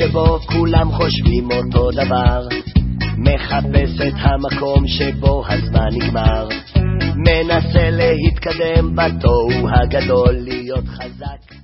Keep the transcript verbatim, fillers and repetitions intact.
שבו כולם חושבים אותו דבר, מחפש את המקום שבו הזמן נגמר, מנסה להתקדם בתוהו הגדול, להיות חזק